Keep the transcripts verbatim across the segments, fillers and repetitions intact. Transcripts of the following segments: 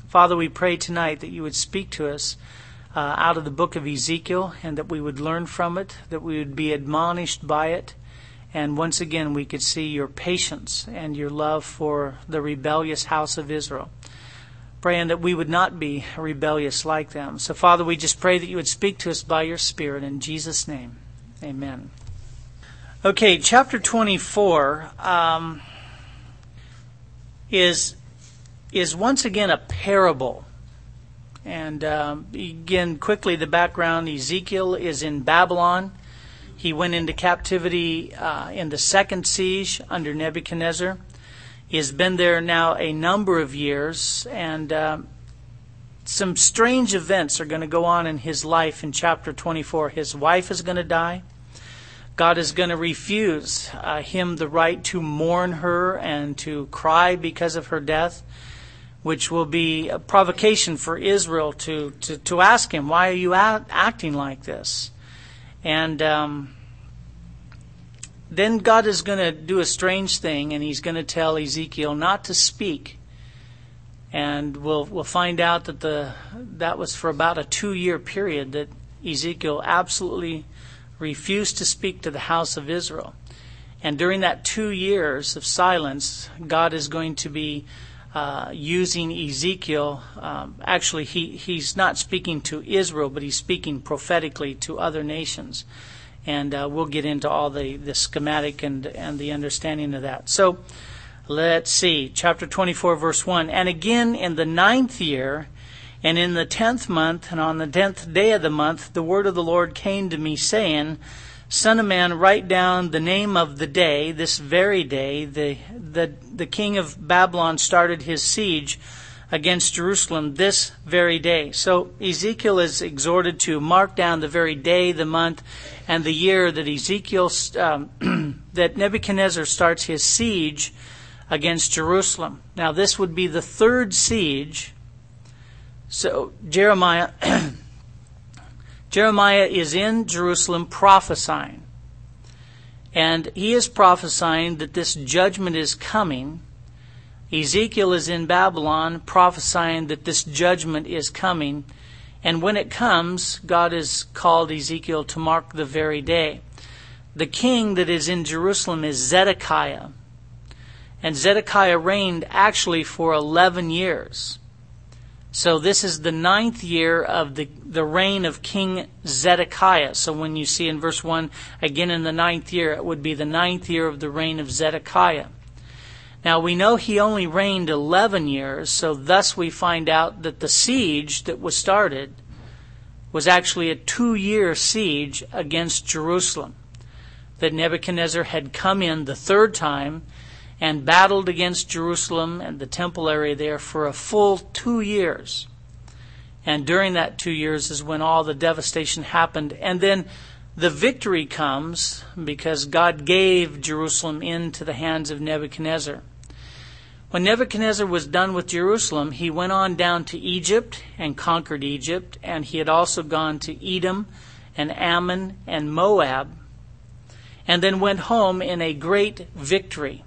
Father, we pray tonight that you would speak to us uh, out of the book of Ezekiel, and that we would learn from it, that we would be admonished by it, and once again we could see your patience and your love for the rebellious house of Israel, praying that we would not be rebellious like them. So, Father, we just pray that you would speak to us by your Spirit. In Jesus' name, amen. Okay, chapter twenty-four um, is is once again a parable. And um, again, quickly, the background: Ezekiel is in Babylon. He went into captivity uh, in the second siege under Nebuchadnezzar. He has been there now a number of years, and uh, some strange events are going to go on in his life in chapter twenty-four. His wife is going to die. God is going to refuse uh, him the right to mourn her and to cry because of her death, which will be a provocation for Israel to, to, to ask him, why are you act, acting like this? And um, then God is going to do a strange thing, and he's going to tell Ezekiel not to speak. And we'll we'll find out that the that was for about a two-year period that Ezekiel absolutely refused to speak to the house of Israel. And during that two years of silence, God is going to be uh, using Ezekiel. Um, actually, he, he's not speaking to Israel, but he's speaking prophetically to other nations. And uh, we'll get into all the, the schematic and, and the understanding of that. So, let's see. Chapter twenty-four, verse one. And again in the ninth year, and in the tenth month, and on the tenth day of the month, the word of the Lord came to me, saying, Son of man, write down the name of the day, this very day, the, the, the king of Babylon started his siege against Jerusalem this very day. So Ezekiel is exhorted to mark down the very day, the month, and the year that Ezekiel, um, that Nebuchadnezzar starts his siege against Jerusalem. Now this would be the third siege. So Jeremiah, Jeremiah is in Jerusalem prophesying. And he is prophesying that this judgment is coming. Ezekiel is in Babylon prophesying that this judgment is coming. And when it comes, God has called Ezekiel to mark the very day. The king that is in Jerusalem is Zedekiah. And Zedekiah reigned actually for eleven years. So this is the ninth year of the, the reign of King Zedekiah. So when you see in verse one, again in the ninth year, it would be the ninth year of the reign of Zedekiah. Now we know he only reigned eleven years, so thus we find out that the siege that was started was actually a two-year siege against Jerusalem. That Nebuchadnezzar had come in the third time and battled against Jerusalem and the temple area there for a full two years. And during that two years is when all the devastation happened. And then the victory comes because God gave Jerusalem into the hands of Nebuchadnezzar. When Nebuchadnezzar was done with Jerusalem, he went on down to Egypt and conquered Egypt. And he had also gone to Edom and Ammon and Moab. And then went home in a great victory.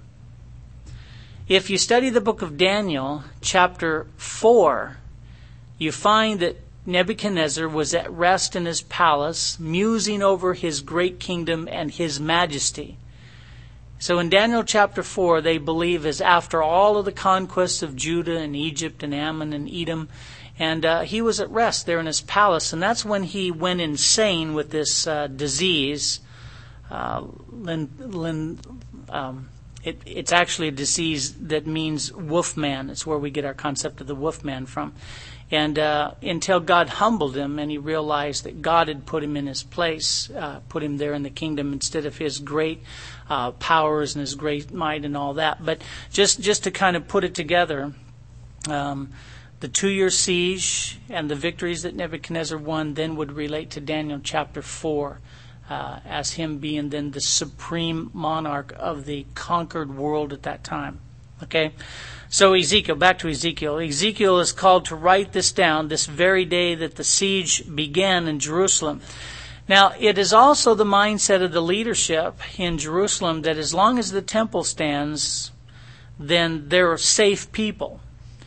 If you study the book of Daniel, chapter four, you find that Nebuchadnezzar was at rest in his palace, musing over his great kingdom and his majesty. So in Daniel chapter four, they believe is after all of the conquests of Judah and Egypt and Ammon and Edom, and uh, he was at rest there in his palace, and that's when he went insane with this uh, disease, uh, lin, lin, um, It, it's actually a disease that means wolfman. It's where we get our concept of the wolfman from. And uh, until God humbled him and he realized that God had put him in his place, uh, put him there in the kingdom instead of his great uh, powers and his great might and all that. But just, just to kind of put it together, um, the two-year siege and the victories that Nebuchadnezzar won then would relate to Daniel chapter four. Uh, as him being then the supreme monarch of the conquered world at that time. Okay? So Ezekiel, back to Ezekiel. Ezekiel is called to write this down this very day that the siege began in Jerusalem. Now, it is also the mindset of the leadership in Jerusalem that as long as the temple stands, then they're safe people.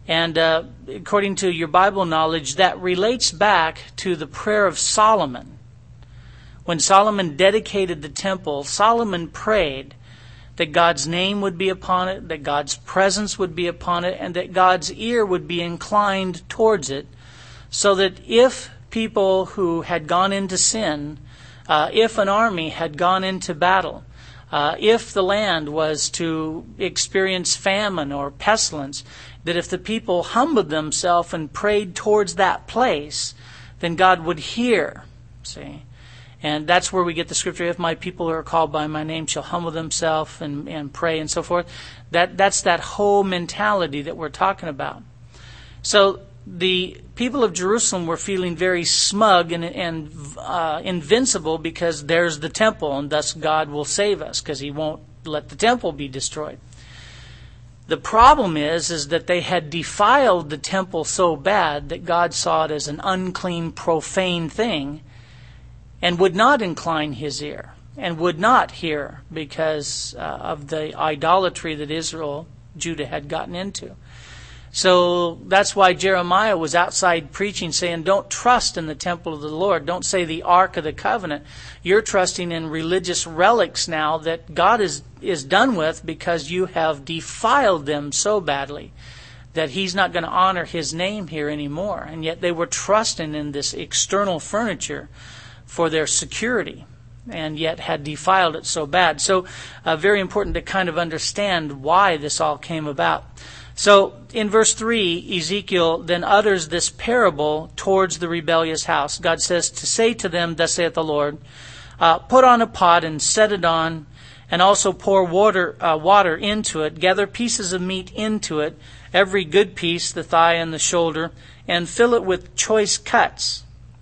And uh, according to your Bible knowledge, that relates back to the prayer of Solomon. When Solomon dedicated the temple, Solomon prayed that God's name would be upon it, that God's presence would be upon it, and that God's ear would be inclined towards it, so that if people who had gone into sin, uh, if an army had gone into battle, uh, if the land was to experience famine or pestilence, that if the people humbled themselves and prayed towards that place, then God would hear. See? And that's where we get the scripture, if my people who are called by my name shall humble themselves and, and pray and so forth. That That's that whole mentality that we're talking about. So the people of Jerusalem were feeling very smug and, and uh, invincible because there's the temple, and thus God will save us because he won't let the temple be destroyed. The problem is, is that they had defiled the temple so bad that God saw it as an unclean, profane thing, and would not incline his ear, and would not hear because uh, of the idolatry that Israel, Judah had gotten into. So that's why Jeremiah was outside preaching, saying, don't trust in the temple of the Lord. Don't say the Ark of the Covenant. You're trusting in religious relics now that God is, is done with because you have defiled them so badly that he's not going to honor his name here anymore. And yet they were trusting in this external furniture for their security, and yet had defiled it so bad. So uh, very important to kind of understand why this all came about. So in verse three, Ezekiel then utters this parable towards the rebellious house. God says to say to them, thus saith the Lord, uh, put on a pot and set it on, and also pour water uh, water into it, gather pieces of meat into it, every good piece, the thigh and the shoulder, and fill it with choice cuts.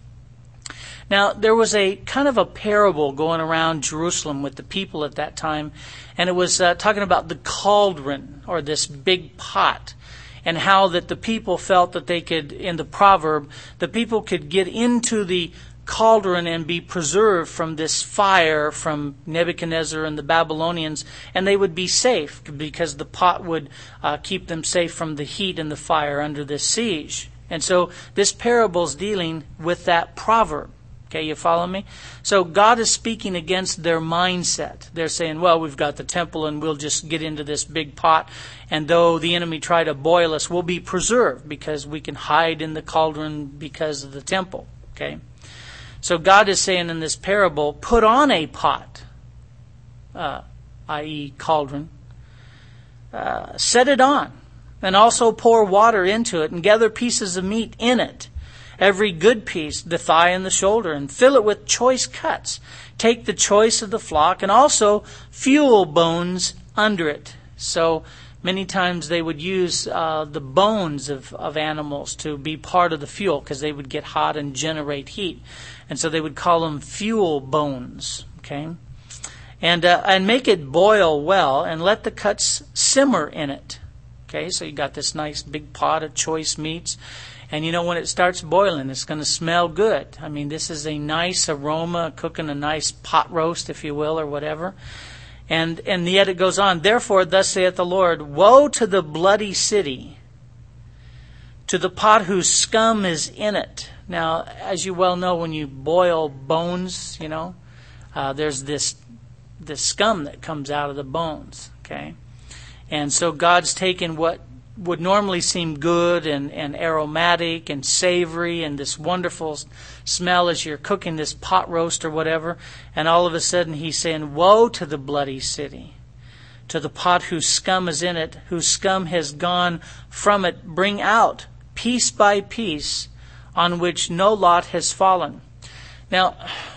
Now, there was a kind of a parable going around Jerusalem with the people at that time, and it was uh, talking about the cauldron, or this big pot, and how that the people felt that they could, in the proverb, the people could get into the cauldron and be preserved from this fire from Nebuchadnezzar and the Babylonians, and they would be safe because the pot would uh, keep them safe from the heat and the fire under this siege. And so this parable is dealing with that proverb. Okay, you follow me? So God is speaking against their mindset. They're saying, well, we've got the temple and we'll just get into this big pot. And though the enemy try to boil us, we'll be preserved because we can hide in the cauldron because of the temple. Okay? So God is saying in this parable, put on a pot, uh, that is cauldron. Uh, set it on. And also pour water into it and gather pieces of meat in it. Every good piece, the thigh and the shoulder, and fill it with choice cuts. Take the choice of the flock, and also fuel bones under it. So many times they would use uh, the bones of, of animals to be part of the fuel, because they would get hot and generate heat. And so they would call them fuel bones. Okay, and uh, and make it boil well, and let the cuts simmer in it. Okay, so you got this nice big pot of choice meats. And you know, when it starts boiling, it's going to smell good. I mean, this is a nice aroma, cooking a nice pot roast, if you will, or whatever. And and yet it goes on, therefore, thus saith the Lord, woe to the bloody city, to the pot whose scum is in it. Now, as you well know, when you boil bones, you know, uh, there's this this scum that comes out of the bones, okay? And so God's taken what would normally seem good and, and aromatic and savory and this wonderful smell as you're cooking this pot roast or whatever, and all of a sudden he's saying, woe to the bloody city, to the pot whose scum is in it, whose scum has gone from it. Bring out piece by piece, on which no lot has fallen. Now,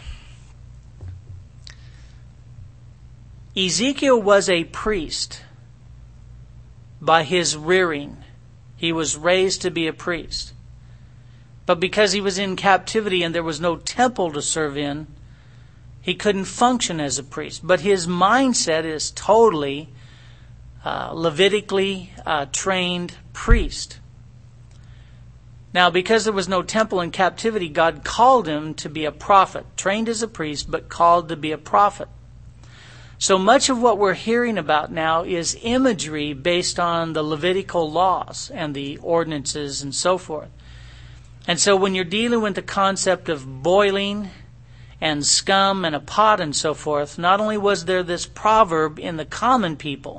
Ezekiel was a priest. By his rearing, he was raised to be a priest. But because he was in captivity and there was no temple to serve in, he couldn't function as a priest. But his mindset is totally uh, Levitically uh, trained priest. Now, because there was no temple in captivity, God called him to be a prophet, trained as a priest, but called to be a prophet. So much of what we're hearing about now is imagery based on the Levitical laws and the ordinances and so forth. And so when you're dealing with the concept of boiling and scum and a pot and so forth, not only was there this proverb in the common people,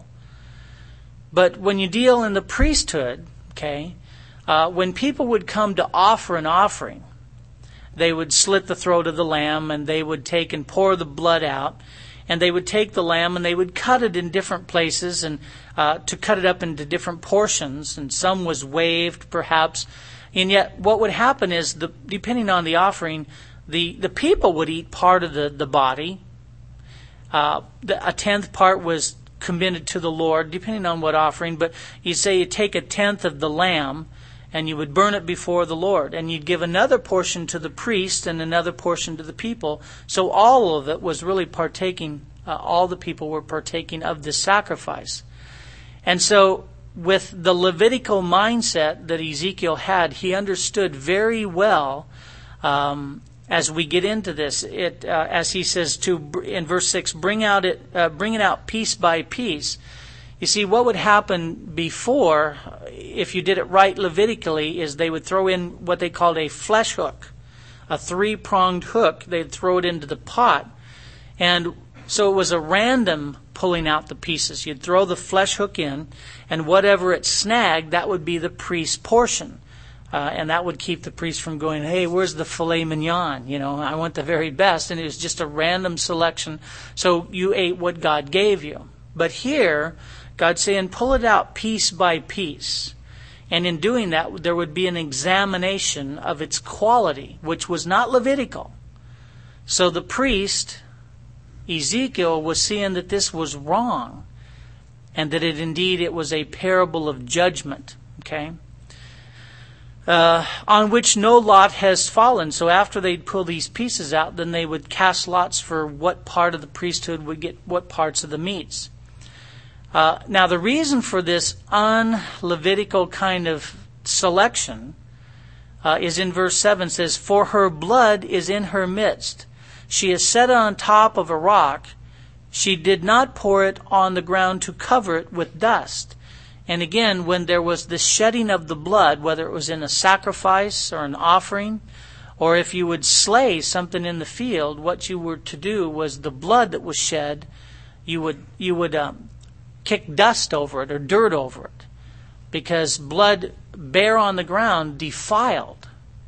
but when you deal in the priesthood, okay, uh, when people would come to offer an offering, they would slit the throat of the lamb and they would take and pour the blood out, and they would take the lamb and they would cut it in different places and uh, to cut it up into different portions, and some was waved perhaps. And yet what would happen is, the, depending on the offering, the, the people would eat part of the, the body. Uh, the, a tenth part was committed to the Lord, depending on what offering. But you say you take a tenth of the lamb and you would burn it before the Lord. And you'd give another portion to the priest and another portion to the people. So all of it was really partaking, uh, all the people were partaking of this sacrifice. And so with the Levitical mindset that Ezekiel had, he understood very well, um, as we get into this, it uh, as he says to in verse six, bring out it, uh, bring it out piece by piece. You see, what would happen before, if you did it right Levitically, is they would throw in what they called a flesh hook, a three-pronged hook. They'd throw it into the pot, and so it was a random pulling out the pieces. You'd throw the flesh hook in, and whatever it snagged, that would be the priest's portion. Uh, and that would keep the priest from going, hey, where's the filet mignon? You know, I want the very best. And it was just a random selection. So you ate what God gave you. But here, God's saying, pull it out piece by piece. And in doing that, there would be an examination of its quality, which was not Levitical. So the priest, Ezekiel, was seeing that this was wrong, and that it indeed it was a parable of judgment. Okay? Uh, on which no lot has fallen. So after they'd pull these pieces out, then they would cast lots for what part of the priesthood would get what parts of the meats. Uh, now the reason for this un-Levitical kind of selection uh, is in verse seven. It says, for her blood is in her midst. She is set on top of a rock. She did not pour it on the ground to cover it with dust. And again, when there was the shedding of the blood, whether it was in a sacrifice or an offering, or if you would slay something in the field, what you were to do was the blood that was shed, you would you would um, kick dust over it or dirt over it, because blood bare on the ground defiled.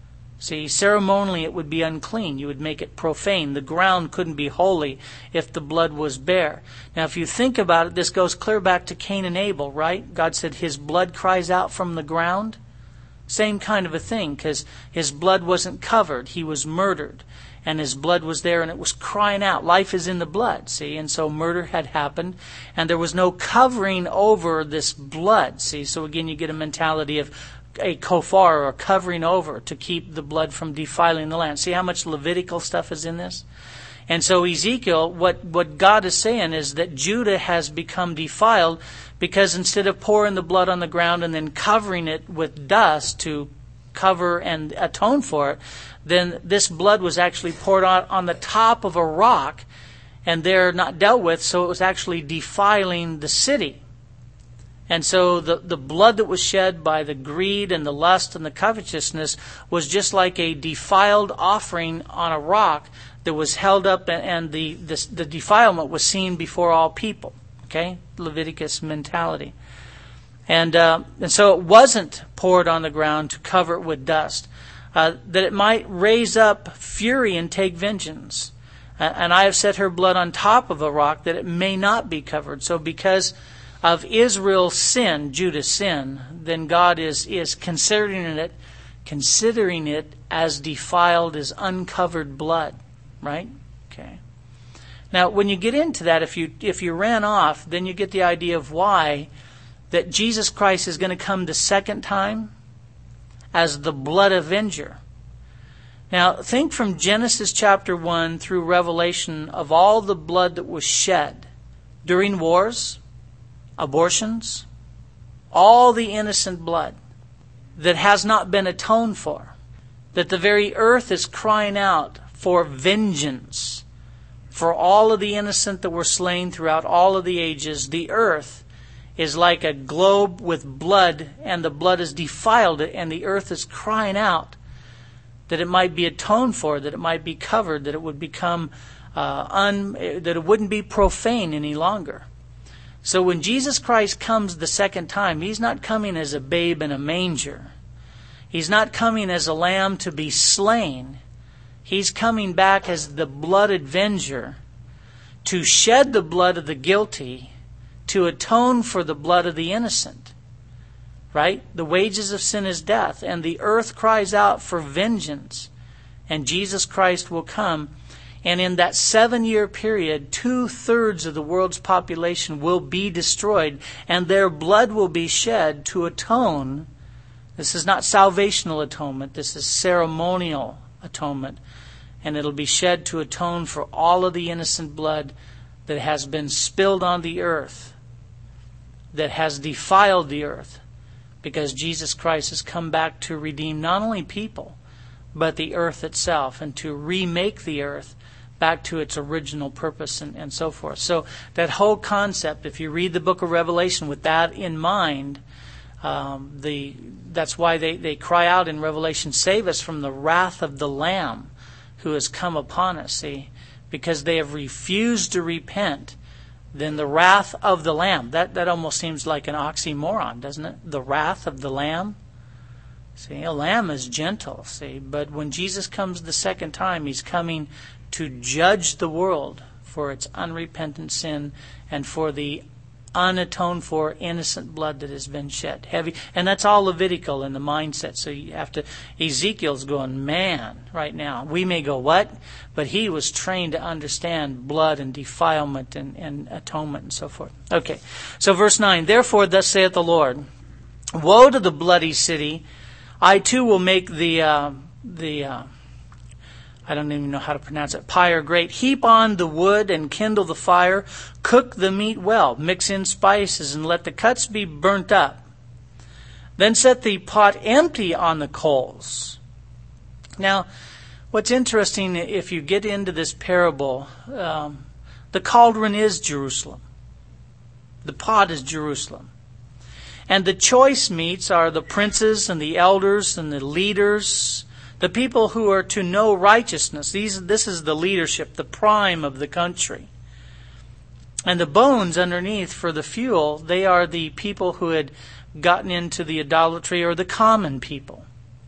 See, ceremonially it would be unclean. You would make it profane. The ground couldn't be holy if the blood was bare. Now, if you think about it, this goes clear back to Cain and Abel, right? God said his blood cries out from the ground. Same kind of a thing, because his blood wasn't covered. He was murdered, and his blood was there, and it was crying out. Life is in the blood, see? And so murder had happened, and there was no covering over this blood, see? So again, you get a mentality of a kofar, or covering over, to keep the blood from defiling the land. See how much Levitical stuff is in this? And so Ezekiel, what, what God is saying is that Judah has become defiled because instead of pouring the blood on the ground and then covering it with dust to cover and atone for it, then this blood was actually poured on, on the top of a rock, and there not dealt with, so it was actually defiling the city. And so the, the blood that was shed by the greed and the lust and the covetousness was just like a defiled offering on a rock that was held up, and the, the, the defilement was seen before all people. Okay? Leviticus mentality. And, uh, and so it wasn't poured on the ground to cover it with dust, uh, that it might raise up fury and take vengeance. Uh, and I have set her blood on top of a rock that it may not be covered. So because of Israel's sin, Judah's sin, then God is, is considering it, considering it as defiled as uncovered blood, right? Okay. Now, when you get into that, if you if you ran off, then you get the idea of why that Jesus Christ is going to come the second time as the blood avenger. Now, think from Genesis chapter one through Revelation of all the blood that was shed during wars, abortions, all the innocent blood that has not been atoned for, that the very earth is crying out for vengeance, for all of the innocent that were slain throughout all of the ages. The earth is like a globe with blood, and the blood has defiled it, and the earth is crying out that it might be atoned for, that it might be covered, that it would become uh, un, that it wouldn't be profane any longer. So when Jesus Christ comes the second time, He's not coming as a babe in a manger. He's not coming as a lamb to be slain. He's coming back as the blood avenger to shed the blood of the guilty, to atone for the blood of the innocent. Right? The wages of sin is death, and the earth cries out for vengeance, and Jesus Christ will come. And in that seven-year period, two-thirds of the world's population will be destroyed, and their blood will be shed to atone. This is not salvational atonement. This is ceremonial atonement. And it'll be shed to atone for all of the innocent blood that has been spilled on the earth, that has defiled the earth, because Jesus Christ has come back to redeem not only people, but the earth itself, and to remake the earth back to its original purpose, and, and so forth. So that whole concept, if you read the book of Revelation with that in mind, um, the that's why they, they cry out in Revelation, save us from the wrath of the Lamb who has come upon us. See, because they have refused to repent, then the wrath of the Lamb, that, that almost seems like an oxymoron, doesn't it? The wrath of the Lamb. See, a lamb is gentle, see, but when Jesus comes the second time, He's coming to judge the world for its unrepentant sin and for the unatoned for innocent blood that has been shed. Heavy, and that's all Levitical in the mindset. So you have to, Ezekiel's going, man, right now. We may go, what? But he was trained to understand blood and defilement and, and atonement and so forth. Okay, so verse nine, therefore thus saith the Lord, woe to the bloody city, I too will make the, uh, the, uh, I don't even know how to pronounce it, pyre great. Heap on the wood and kindle the fire. Cook the meat well. Mix in spices and let the cuts be burnt up. Then set the pot empty on the coals. Now, what's interesting, if you get into this parable, um, the cauldron is Jerusalem. The pot is Jerusalem. And the choice meats are the princes and the elders and the leaders, the people who are to know righteousness. These, this is the leadership, the prime of the country. And the bones underneath for the fuel, they are the people who had gotten into the idolatry, or the common people.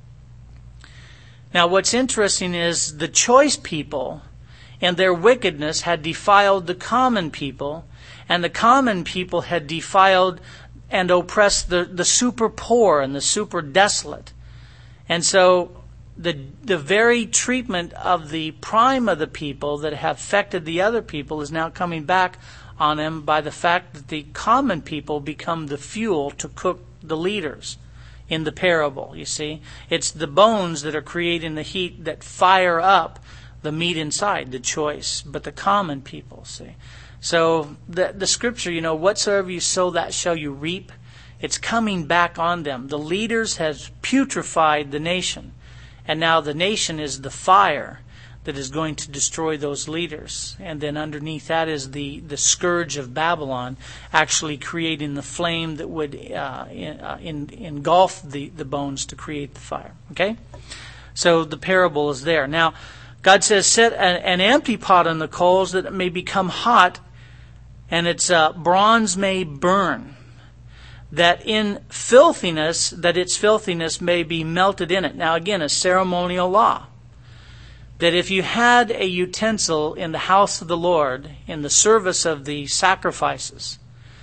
Now what's interesting is the choice people and their wickedness had defiled the common people, and the common people had defiled and oppressed the, the super poor and the super desolate. And so the the very treatment of the prime of the people that have affected the other people is now coming back on them by the fact that the common people become the fuel to cook the leaders in the parable, you see. It's the bones that are creating the heat that fire up the meat inside, the choice, but the common people, see. So the, the scripture, you know, whatsoever you sow, that shall you reap. It's coming back on them. The leaders have putrefied the nation. And now the nation is the fire that is going to destroy those leaders. And then underneath that is the, the scourge of Babylon, actually creating the flame that would uh, in, uh, in, engulf the, the bones to create the fire. Okay? So the parable is there. Now, God says, set an, an empty pot on the coals that it may become hot, and its uh, bronze may burn, that in filthiness, that its filthiness may be melted in it. Now again, a ceremonial law. That if you had a utensil in the house of the Lord, in the service of the sacrifices,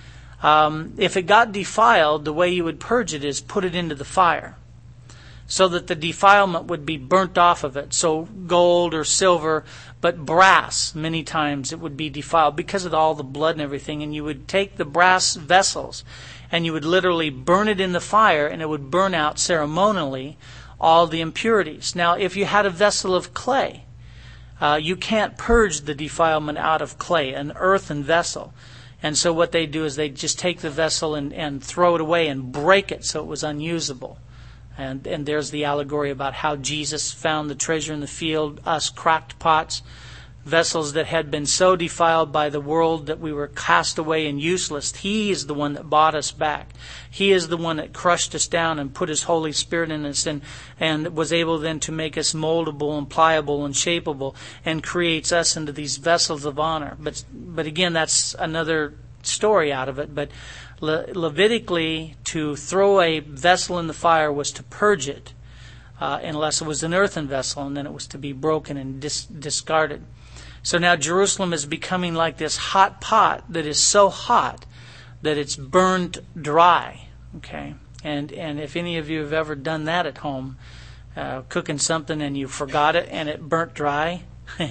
um, if it got defiled, the way you would purge it is put it into the fire, so that the defilement would be burnt off of it. So gold or silver, but brass, many times it would be defiled because of all the blood and everything. And you would take the brass vessels and you would literally burn it in the fire, and it would burn out ceremonially all the impurities. Now, if you had a vessel of clay, uh, you can't purge the defilement out of clay, an earthen vessel. And so what they do is they just take the vessel and, and throw it away and break it so it was unusable. And, and there's the allegory about how Jesus found the treasure in the field, us cracked pots. vessels that had been so defiled by the world that we were cast away and useless. He is the one that bought us back. He is the one that crushed us down and put His Holy Spirit in us and, and was able then to make us moldable and pliable and shapeable and creates us into these vessels of honor. But, but again, that's another story out of it. But Le- Levitically, to throw a vessel in the fire was to purge it, uh, unless it was an earthen vessel, and then it was to be broken and dis- discarded. So now Jerusalem is becoming like this hot pot that is so hot that it's burned dry. Okay, and and if any of you have ever done that at home, uh, cooking something and you forgot it and it burnt dry,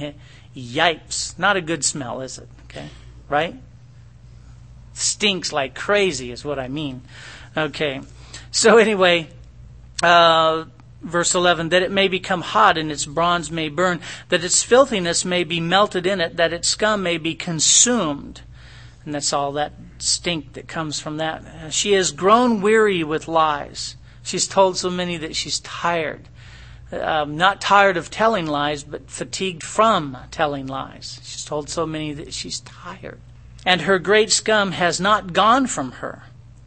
yipes! Not a good smell, is it? Okay, right? Stinks like crazy is what I mean. Okay, so anyway. Uh, Verse eleven, that it may become hot and its bronze may burn, that its filthiness may be melted in it, that its scum may be consumed. And that's all that stink that comes from that. She has grown weary with lies. She's told so many that she's tired. Um, not tired of telling lies, but fatigued from telling lies. She's told so many that she's tired. And her great scum has not gone from her.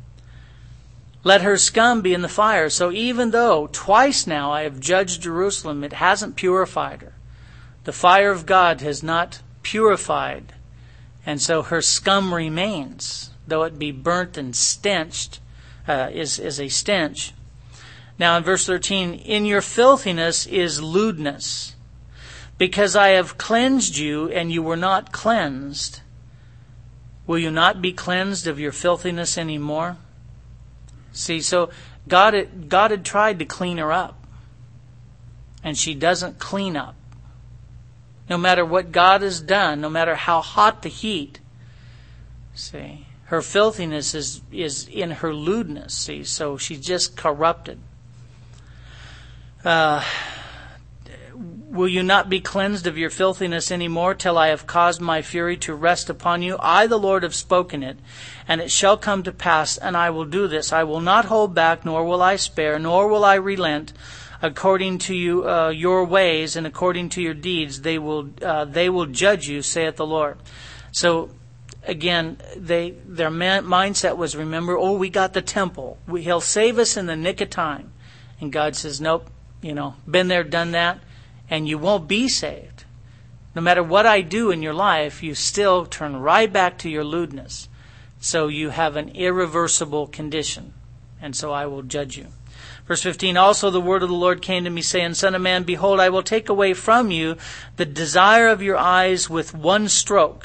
Let her scum be in the fire. So even though twice now I have judged Jerusalem, it hasn't purified her. The fire of God has not purified. And so her scum remains, though it be burnt and stenched, uh, is, is a stench. Now in verse thirteen, in your filthiness is lewdness, because I have cleansed you and you were not cleansed. Will you not be cleansed of your filthiness anymore? See, so God had, God had tried to clean her up, and she doesn't clean up. No matter what God has done, no matter how hot the heat, see, her filthiness is, is in her lewdness, see, so she's just corrupted. Uh, will you not be cleansed of your filthiness anymore till I have caused my fury to rest upon you? I, the Lord, have spoken it, and it shall come to pass, and I will do this. I will not hold back, nor will I spare, nor will I relent. According to you, uh, your ways and according to your deeds, they will uh, they will judge you, saith the Lord. So, again, they their man, mindset was, remember, oh, we got the temple. We, he'll save us in the nick of time. And God says, nope, you know, been there, done that, and you won't be saved. No matter what I do in your life, you still turn right back to your lewdness. So you have an irreversible condition, and so I will judge you. Verse fifteen, also the word of the Lord came to me, saying, Son of man, behold, I will take away from you the desire of your eyes with one stroke.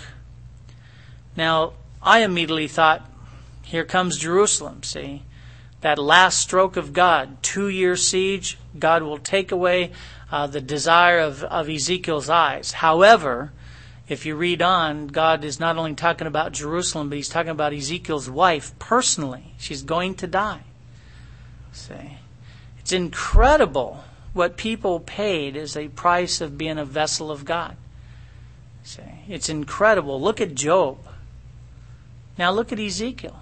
Now, I immediately thought, here comes Jerusalem, see? That last stroke of God, two-year siege, God will take away uh, the desire of, of Ezekiel's eyes. However, if you read on, God is not only talking about Jerusalem, but He's talking about Ezekiel's wife personally. She's going to die. See? It's incredible what people paid as a price of being a vessel of God. See? It's incredible. Look at Job. Now look at Ezekiel.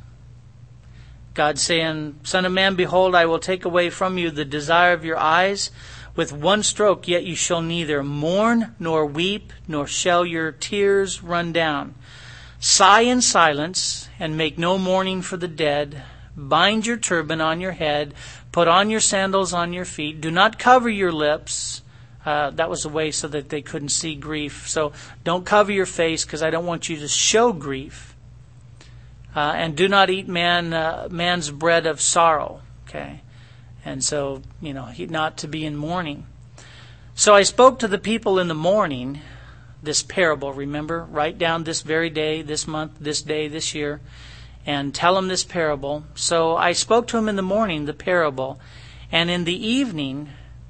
God saying, Son of man, behold, I will take away from you the desire of your eyes with one stroke, yet you shall neither mourn nor weep, nor shall your tears run down. Sigh in silence, and make no mourning for the dead. Bind your turban on your head, put on your sandals on your feet. Do not cover your lips. Uh, that was a way so that they couldn't see grief. So don't cover your face, because I don't want you to show grief. Uh, and do not eat man uh, man's bread of sorrow. Okay, and so you know he, not to be in mourning. So I spoke to the people in the morning. This parable, remember, write down this very day, this month, this day, this year, and tell them this parable. So I spoke to him in the morning, the parable, and in the evening,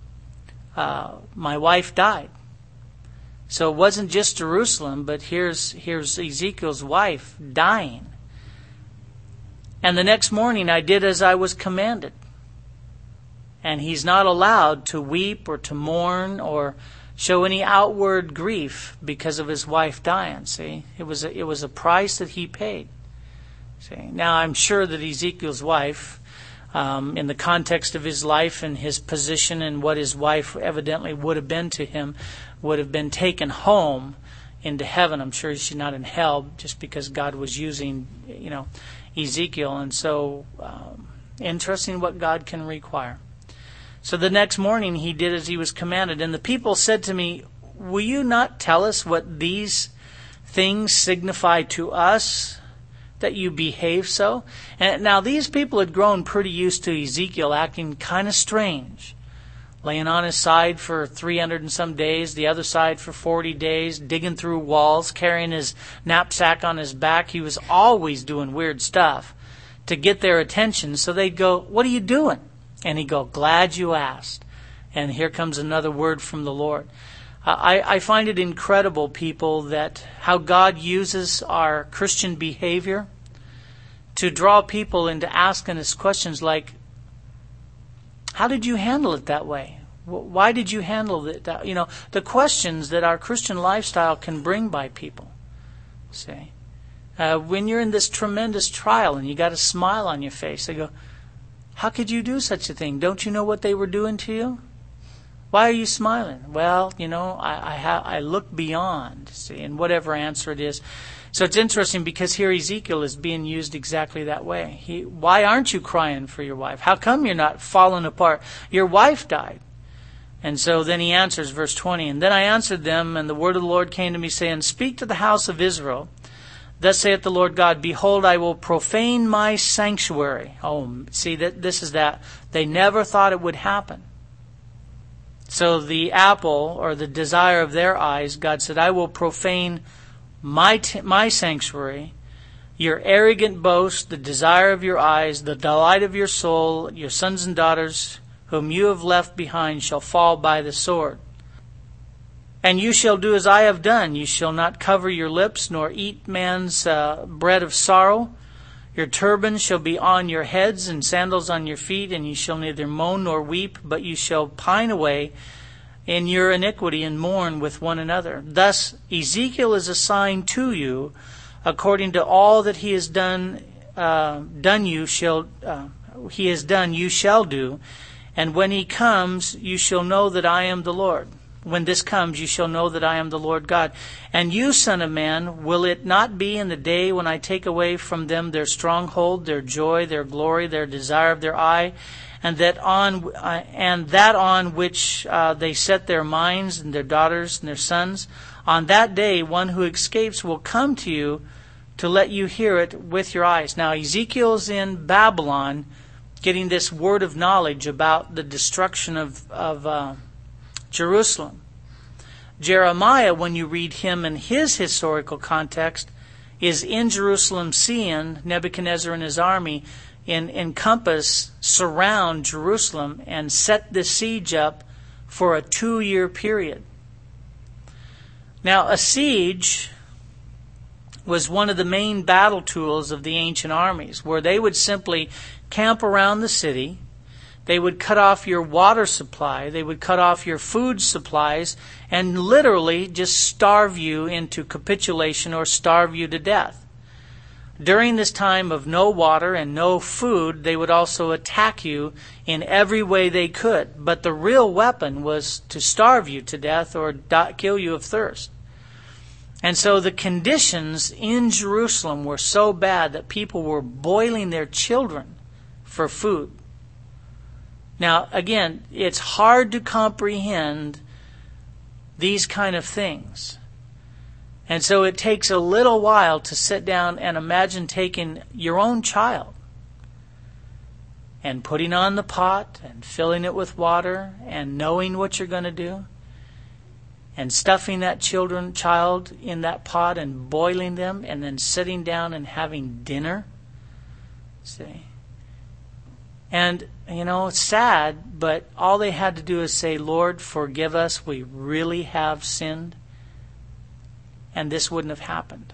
uh, my wife died. So it wasn't just Jerusalem, but here's here's Ezekiel's wife dying. And the next morning I did as I was commanded. And he's not allowed to weep or to mourn or show any outward grief because of his wife dying. See, it was a, it was a price that he paid. See, now I'm sure that Ezekiel's wife, um, in the context of his life and his position and what his wife evidently would have been to him, would have been taken home into heaven. I'm sure she's not in hell just because God was using, you know, Ezekiel. And so, um, interesting what God can require. So the next morning he did as he was commanded. And the people said to me, will you not tell us what these things signify to us, that you behave so? And now these people had grown pretty used to Ezekiel acting kind of strange. Laying on his side for three hundred and some days, the other side for forty days, digging through walls, carrying his knapsack on his back. He was always doing weird stuff to get their attention. So they'd go, what are you doing? And he'd go, glad you asked. And here comes another word from the Lord. I, I find it incredible, people, that how God uses our Christian behavior to draw people into asking us questions like, how did you handle it that way? Why did you handle it that? You know, the questions that our Christian lifestyle can bring by people. See, uh, when you're in this tremendous trial and you got a smile on your face, they go, how could you do such a thing? Don't you know what they were doing to you? Why are you smiling? Well, you know, I I, ha- I look beyond, see, and whatever answer it is. So it's interesting because here Ezekiel is being used exactly that way. He, why aren't you crying for your wife? How come you're not falling apart? Your wife died. And so then he answers, verse twenty, and then I answered them, and the word of the Lord came to me, saying, speak to the house of Israel. Thus saith the Lord God, behold, I will profane my sanctuary. Oh, see, that this is that. They never thought it would happen. So the apple, or the desire of their eyes, God said, I will profane my t- my sanctuary, your arrogant boast, the desire of your eyes, the delight of your soul, your sons and daughters, whom you have left behind, shall fall by the sword. And you shall do as I have done. You shall not cover your lips, nor eat man's uh, bread of sorrow. Your turbans shall be on your heads, and sandals on your feet, and you shall neither moan nor weep, but you shall pine away in your iniquity and mourn with one another. Thus Ezekiel is assigned to you, according to all that he has done. Uh, done you shall uh, he has done you shall do, and when he comes, you shall know that I am the Lord. When this comes, you shall know that I am the Lord God. And you, son of man, will it not be in the day when I take away from them their stronghold, their joy, their glory, their desire of their eye, and that on uh, and that on which uh, they set their minds, and their daughters and their sons? On that day, one who escapes will come to you to let you hear it with your eyes. Now, Ezekiel's in Babylon, getting this word of knowledge about the destruction of of uh, Jerusalem. Jeremiah, when you read him in his historical context, is in Jerusalem, seeing Nebuchadnezzar and his army in encompass, surround Jerusalem, and set the siege up for a two-year period. Now, a siege was one of the main battle tools of the ancient armies, where they would simply camp around the city. They would cut off your water supply. They would cut off your food supplies and literally just starve you into capitulation or starve you to death. During this time of no water and no food, they would also attack you in every way they could. But the real weapon was to starve you to death or die, kill you of thirst. And so the conditions in Jerusalem were so bad that people were boiling their children for food. Now, again, it's hard to comprehend these kind of things. And so it takes a little while to sit down and imagine taking your own child and putting on the pot and filling it with water and knowing what you're going to do and stuffing that children child in that pot and boiling them and then sitting down and having dinner. See? And, you know, it's sad, but all they had to do is say, Lord, forgive us. We really have sinned. And this wouldn't have happened.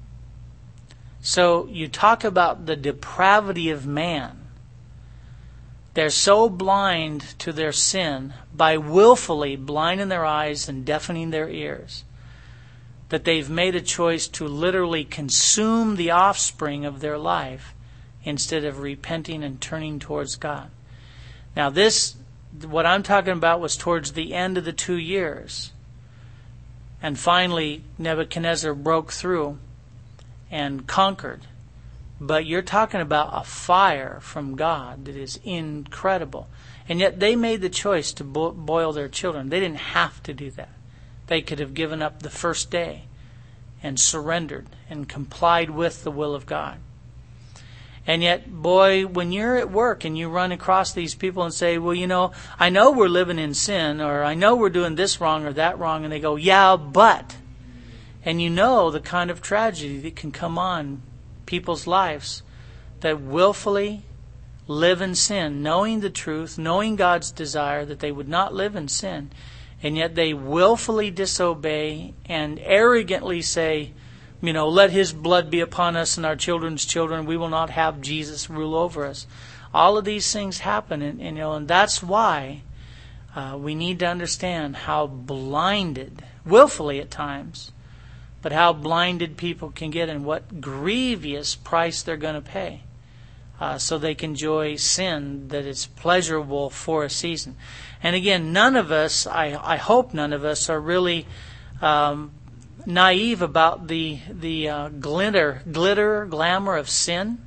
So you talk about the depravity of man. They're so blind to their sin by willfully blinding their eyes and deafening their ears that they've made a choice to literally consume the offspring of their life instead of repenting and turning towards God. Now this, what I'm talking about, was towards the end of the two years. And finally, Nebuchadnezzar broke through and conquered. But you're talking about a fire from God that is incredible. And yet they made the choice to bo- boil their children. They didn't have to do that. They could have given up the first day and surrendered and complied with the will of God. And yet, boy, when you're at work and you run across these people and say, well, you know, I know we're living in sin, or I know we're doing this wrong or that wrong, and they go, yeah, but. And you know the kind of tragedy that can come on people's lives that willfully live in sin, knowing the truth, knowing God's desire that they would not live in sin, and yet they willfully disobey and arrogantly say, you know, let His blood be upon us and our children's children. We will not have Jesus rule over us. All of these things happen, and, and you know, and that's why uh, we need to understand how blinded, willfully at times, but how blinded people can get and what grievous price they're going to pay uh, so they can enjoy sin that is pleasurable for a season. And again, none of us, I, I hope none of us, are really um, naive about the the uh, glitter, glitter, glamour of sin.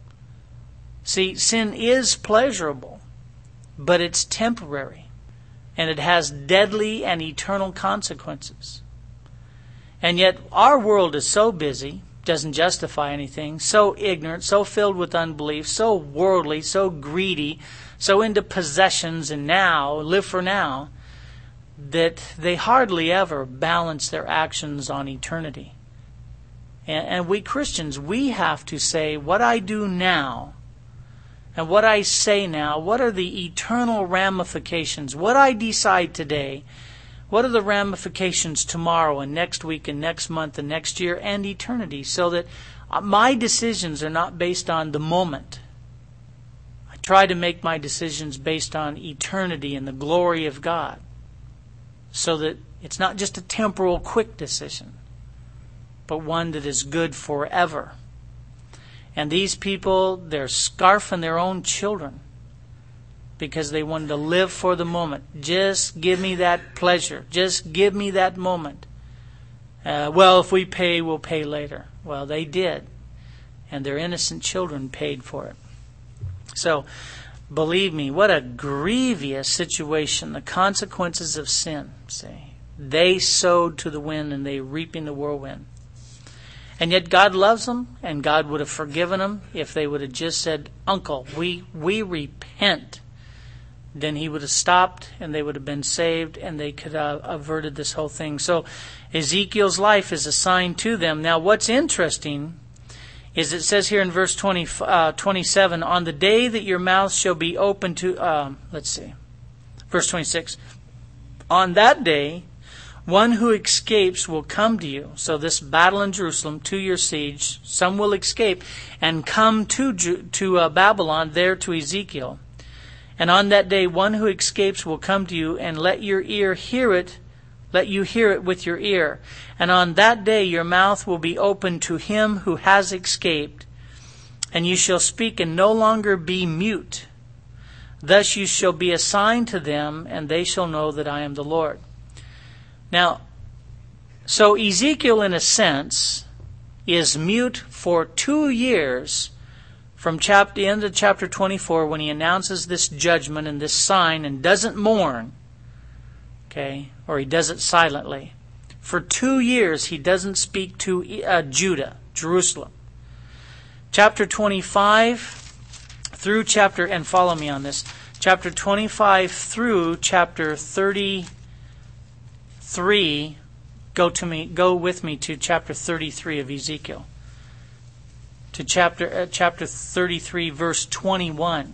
See, sin is pleasurable, but it's temporary, and it has deadly and eternal consequences. And yet our world is so busy, doesn't justify anything, so ignorant, so filled with unbelief, so worldly, so greedy, so into possessions and now, live for now, that they hardly ever balance their actions on eternity. And, and we Christians, we have to say, what I do now and what I say now, what are the eternal ramifications? What I decide today, what are the ramifications tomorrow and next week and next month and next year and eternity, so that my decisions are not based on the moment. I try to make my decisions based on eternity and the glory of God, so that it's not just a temporal, quick decision, but one that is good forever. And these people, they're scarfing their own children because they wanted to live for the moment. Just give me that pleasure. Just give me that moment. Uh, well, if we pay, we'll pay later. Well, they did. And their innocent children paid for it. So, believe me, what a grievous situation. The consequences of sin, say. They sowed to the wind and they reaping the whirlwind. And yet God loves them, and God would have forgiven them if they would have just said, Uncle, we, we repent. Then He would have stopped and they would have been saved and they could have averted this whole thing. So Ezekiel's life is assigned to them. Now what's interesting is it says here in verse twenty, uh, twenty-seven, on the day that your mouth shall be open to, uh, let's see, verse twenty-six, on that day one who escapes will come to you. So this battle in Jerusalem, two-year siege, some will escape and come to, to uh, Babylon, there to Ezekiel. And on that day, one who escapes will come to you, and let your ear hear it, let you hear it with your ear. And on that day, your mouth will be open to him who has escaped, and you shall speak and no longer be mute. Thus you shall be a sign to them, and they shall know that I am the Lord. Now, so Ezekiel, in a sense, is mute for two years from chapter, the end of chapter twenty-four, when he announces this judgment and this sign and doesn't mourn, okay, or he does it silently. For two years he doesn't speak to uh, Judah, Jerusalem. Chapter twenty-five through chapter, and follow me on this, chapter twenty-five through chapter thirty-three, go to me, go with me to chapter thirty-three of Ezekiel. To chapter uh, chapter thirty-three, verse twenty-one.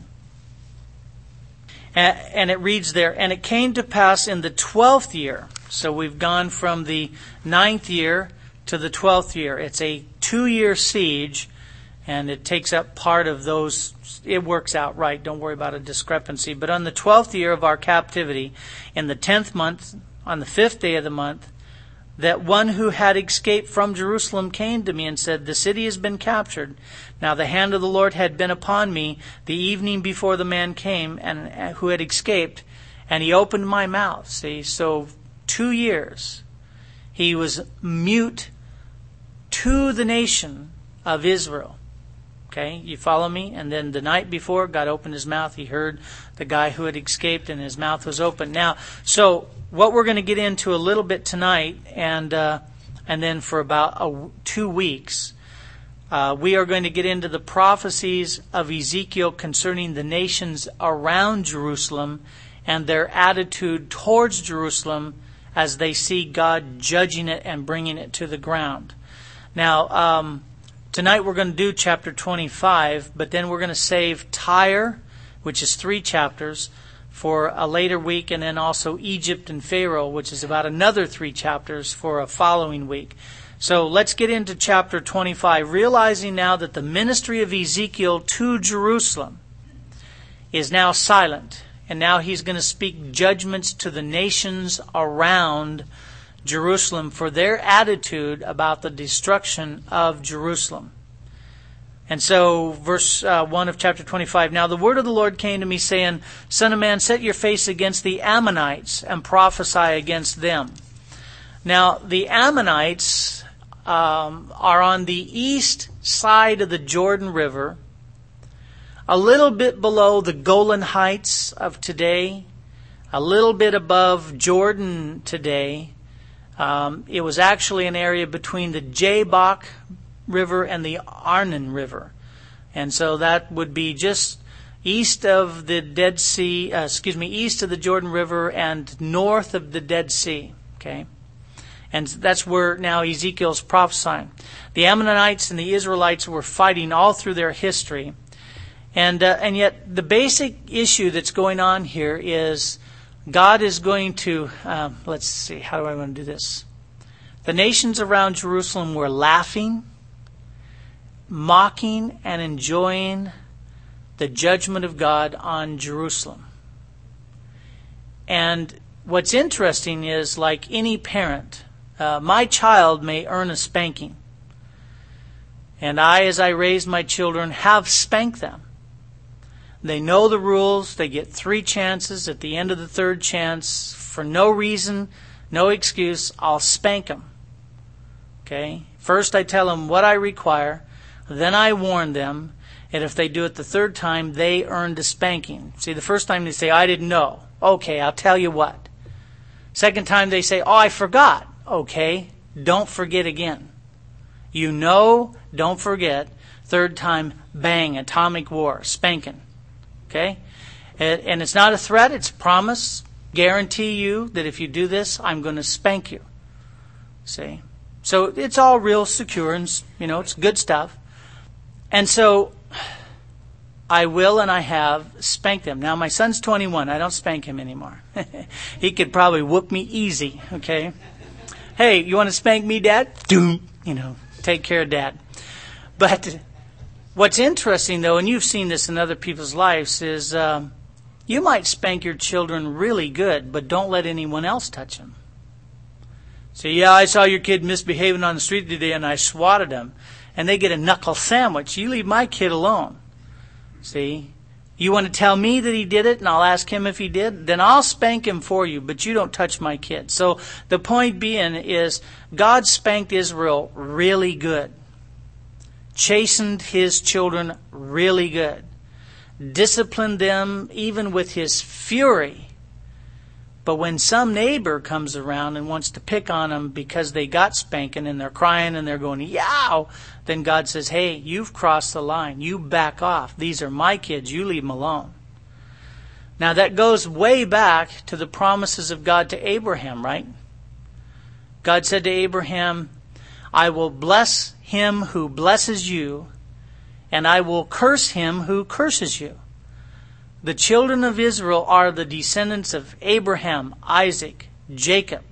And, and it reads there, and it came to pass in the twelfth year. So we've gone from the ninth year to the twelfth year. It's a two-year siege, and it takes up part of those. It works out right. Don't worry about a discrepancy. But on the twelfth year of our captivity, in the tenth month, on the fifth day of the month, that one who had escaped from Jerusalem came to me and said, the city has been captured. Now the hand of the Lord had been upon me the evening before the man came and who had escaped, and he opened my mouth. See, so two years He was mute to the nation of Israel. Okay, you follow me? And then the night before, God opened his mouth. He heard the guy who had escaped, and his mouth was open. Now, so what we're going to get into a little bit tonight, and uh, and then for about a, two weeks, uh, we are going to get into the prophecies of Ezekiel concerning the nations around Jerusalem and their attitude towards Jerusalem as they see God judging it and bringing it to the ground. Now, um, tonight we're going to do chapter twenty-five, but then we're going to save Tyre, which is three chapters, for a later week, and then also Egypt and Pharaoh, which is about another three chapters for a following week. So let's get into chapter twenty-five, realizing now that the ministry of Ezekiel to Jerusalem is now silent, and now he's going to speak judgments to the nations around Jerusalem for their attitude about the destruction of Jerusalem. And so, verse uh, one of chapter twenty-five, Now the word of the Lord came to me, saying, Son of man, set your face against the Ammonites, and prophesy against them. Now, the Ammonites um, are on the east side of the Jordan River, a little bit below the Golan Heights of today, a little bit above Jordan today. Um, it was actually an area between the Jabbok River and the Arnon River. And so that would be just east of the Dead Sea, uh, excuse me, east of the Jordan River and north of the Dead Sea. Okay? And that's where now Ezekiel's prophesying. The Ammonites and the Israelites were fighting all through their history. And, uh, and yet the basic issue that's going on here is God is going to, um, let's see, how do I want to do this? The nations around Jerusalem were laughing, mocking, and enjoying the judgment of God on Jerusalem. And what's interesting is, like any parent, uh, my child may earn a spanking. And I, as I raise my children, have spanked them. They know the rules. They get three chances. At the end of the third chance, for no reason, no excuse, I'll spank them. Okay? First I tell them what I require. Then I warn them. And if they do it the third time, they earned a spanking. See, the first time they say, I didn't know. Okay, I'll tell you what. Second time they say, oh, I forgot. Okay, don't forget again. You know, don't forget. Third time, bang, atomic war, spanking. Okay? And it's not a threat, it's a promise. Guarantee you that if you do this, I'm going to spank you. See? So it's all real secure and, you know, it's good stuff. And so I will and I have spanked them. Now my son's twenty-one. I don't spank him anymore. He could probably whoop me easy. Okay? Hey, you want to spank me, Dad? Doom. You know, take care of Dad. But what's interesting, though, and you've seen this in other people's lives, is um, you might spank your children really good, but don't let anyone else touch them. Say, yeah, I saw your kid misbehaving on the street today, and I swatted him. And they get a knuckle sandwich. You leave my kid alone. See? You want to tell me that he did it, and I'll ask him if he did? Then I'll spank him for you, but you don't touch my kid. So the point being is, God spanked Israel really good. Chastened his children really good. Disciplined them even with his fury. But when some neighbor comes around and wants to pick on them because they got spanking and they're crying and they're going, yow, then God says, hey, you've crossed the line. You back off. These are my kids. You leave them alone. Now that goes way back to the promises of God to Abraham, right? God said to Abraham, I will bless him who blesses you, and I will curse him who curses you. The children of Israel are the descendants of Abraham, Isaac, Jacob.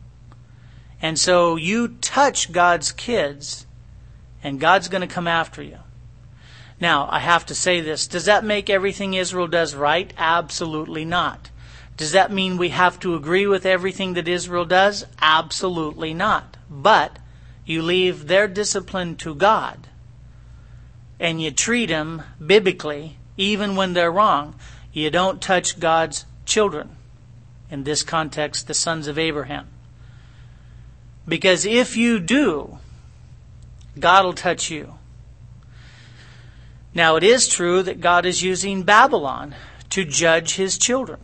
And so you touch God's kids, and God's going to come after you. Now, I have to say this. Does that make everything Israel does right? Absolutely not. Does that mean we have to agree with everything that Israel does? Absolutely not. But you leave their discipline to God, and you treat them biblically, even when they're wrong. You don't touch God's children. In this context, the sons of Abraham. Because if you do, God will touch you. Now, it is true that God is using Babylon to judge his children.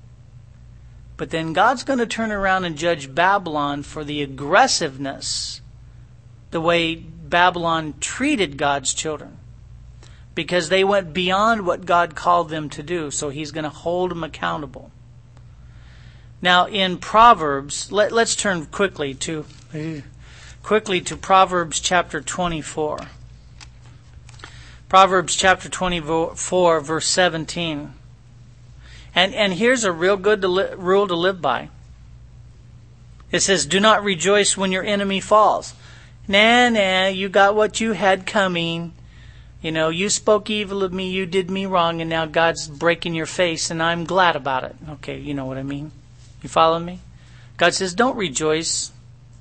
But then God's going to turn around and judge Babylon for the aggressiveness, the way Babylon treated God's children. Because they went beyond what God called them to do. So he's going to hold them accountable. Now, in Proverbs, let, let's turn quickly to quickly to Proverbs chapter twenty-four. Proverbs chapter twenty-four, verse seventeen. And and here's a real good to li- rule to live by. It says, "Do not rejoice when your enemy falls." Nah, nah, you got what you had coming. You know, you spoke evil of me, you did me wrong, and now God's breaking your face, and I'm glad about it. Okay, you know what I mean. You follow me? God says, don't rejoice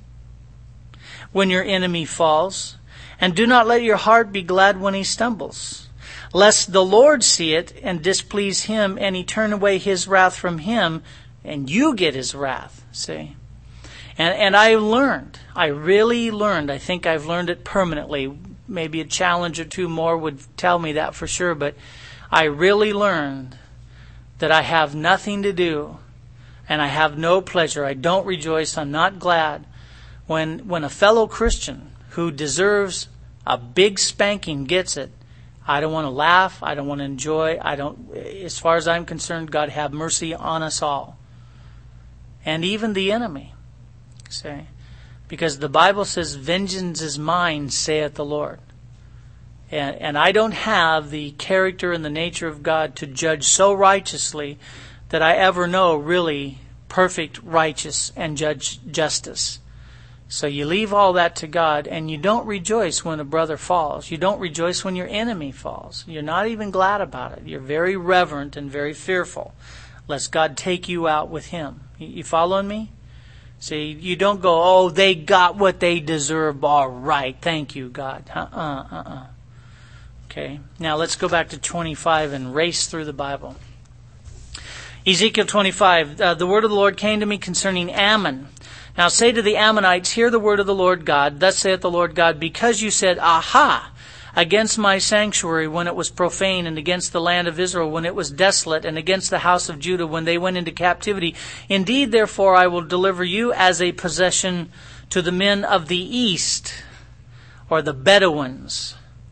when your enemy falls, and do not let your heart be glad when he stumbles, lest the Lord see it and displease him, and he turn away his wrath from him, and you get his wrath. See? And, and I learned, I really learned, I think I've learned it permanently. Maybe a challenge or two more would tell me that for sure, but I really learned that I have nothing to do and I have no pleasure. I don't rejoice. I'm not glad when when a fellow Christian who deserves a big spanking gets it. I don't want to laugh. I don't want to enjoy. I don't, as far as I'm concerned, God have mercy on us all. And even the enemy. See? Because the Bible says, vengeance is mine, saith the Lord. And, and I don't have the character and the nature of God to judge so righteously that I ever know really perfect, righteous, and judge justice. So you leave all that to God, and you don't rejoice when a brother falls. You don't rejoice when your enemy falls. You're not even glad about it. You're very reverent and very fearful, lest God take you out with him. You following me? See, you don't go, oh, they got what they deserve. All right. Thank you, God. Uh-uh, uh-uh. Okay. Now let's go back to twenty-five and race through the Bible. Ezekiel twenty-five. Uh, the word of the Lord came to me concerning Ammon. Now say to the Ammonites, hear the word of the Lord God. Thus saith the Lord God, because you said, aha, against my sanctuary when it was profane, and against the land of Israel when it was desolate, and against the house of Judah when they went into captivity. Indeed, therefore, I will deliver you as a possession to the men of the east, or the Bedouins.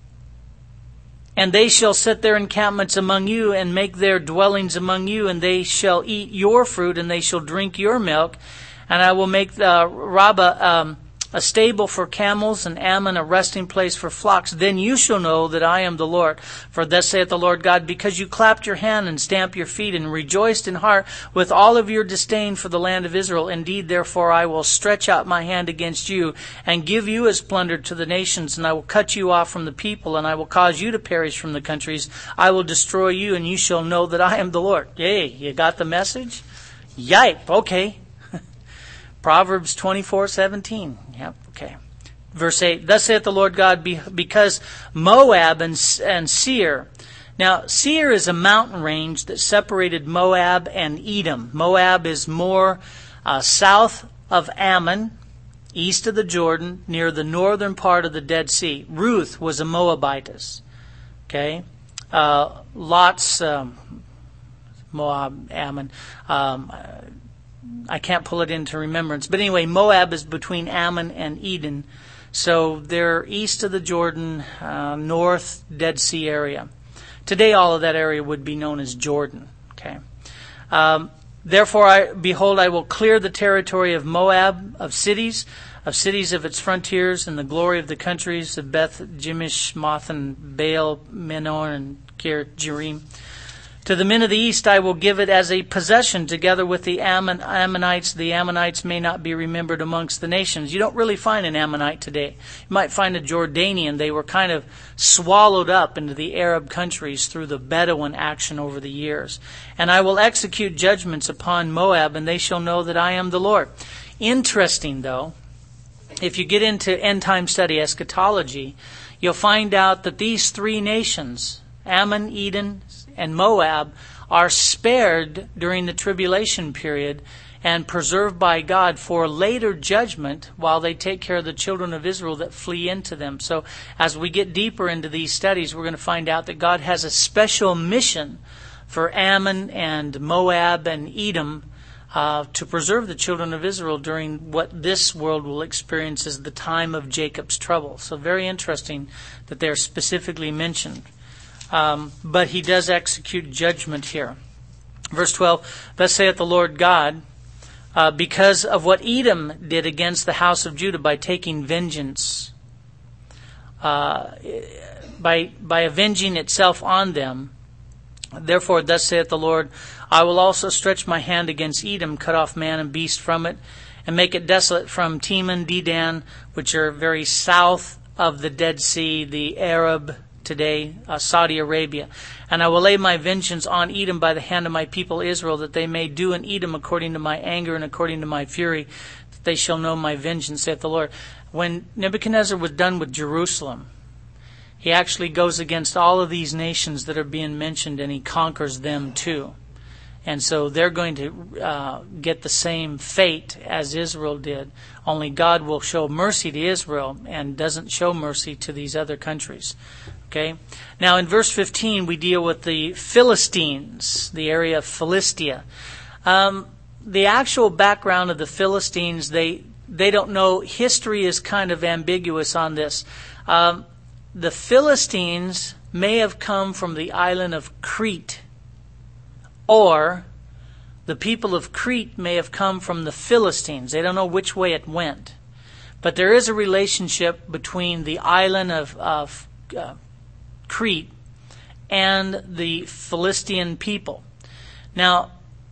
And they shall set their encampments among you, and make their dwellings among you, and they shall eat your fruit, and they shall drink your milk. And I will make the Rabbah um, a stable for camels, and Ammon a resting place for flocks. Then you shall know that I am the Lord. For thus saith the Lord God, because you clapped your hand and stamped your feet and rejoiced in heart with all of your disdain for the land of Israel. Indeed, therefore, I will stretch out my hand against you and give you as plunder to the nations, and I will cut you off from the people, and I will cause you to perish from the countries. I will destroy you, and you shall know that I am the Lord. Yay, you got the message? Yipe, okay. Proverbs twenty-four seventeen. Yep, okay. Verse eight. Thus saith the Lord God, because Moab and, and Seir. Now, Seir is a mountain range that separated Moab and Edom. Moab is more uh, south of Ammon, east of the Jordan, near the northern part of the Dead Sea. Ruth was a Moabitess. Okay? Uh, Lot's, um, Moab, Ammon, um, I can't pull it into remembrance. But anyway, Moab is between Ammon and Eden. So they're east of the Jordan, uh, north Dead Sea area. Today all of that area would be known as Jordan. Okay. Um, Therefore, I, behold, I will clear the territory of Moab, of cities, of cities of its frontiers, and the glory of the countries of Beth Jimish, Moth, and Baal, Menor, and Kir Jearim. To the men of the east I will give it as a possession, together with the Ammon, Ammonites. The Ammonites may not be remembered amongst the nations. You don't really find an Ammonite today. You might find a Jordanian. They were kind of swallowed up into the Arab countries through the Bedouin action over the years. And I will execute judgments upon Moab, and they shall know that I am the Lord. Interesting, though, if you get into end-time study, eschatology, you'll find out that these three nations, Ammon, Eden, and Moab, are spared during the tribulation period and preserved by God for later judgment while they take care of the children of Israel that flee into them. So as we get deeper into these studies, we're going to find out that God has a special mission for Ammon and Moab and Edom uh, to preserve the children of Israel during what this world will experience as the time of Jacob's trouble. So very interesting that they're specifically mentioned. Um, but he does execute judgment here. Verse twelve, thus saith the Lord God, Uh, because of what Edom did against the house of Judah by taking vengeance, uh, by by avenging itself on them. Therefore, thus saith the Lord, I will also stretch my hand against Edom, cut off man and beast from it, and make it desolate from Teman, Dedan, which are very south of the Dead Sea, the Arab today, uh, Saudi Arabia. And I will lay my vengeance on Edom by the hand of my people Israel, that they may do in Edom according to my anger and according to my fury, that they shall know my vengeance, saith the Lord. When Nebuchadnezzar was done with Jerusalem, he actually goes against all of these nations that are being mentioned, and he conquers them too. And so they're going to uh, get the same fate as Israel did. Only God will show mercy to Israel and doesn't show mercy to these other countries. Okay. Now in verse fifteen, we deal with the Philistines, the area of Philistia. Um, the actual background of the Philistines, they they don't know. History is kind of ambiguous on this. Um, the Philistines may have come from the island of Crete, or the people of Crete may have come from the Philistines. They don't know which way it went. But there is a relationship between the island of, of uh, Crete and the Philistine people. Now,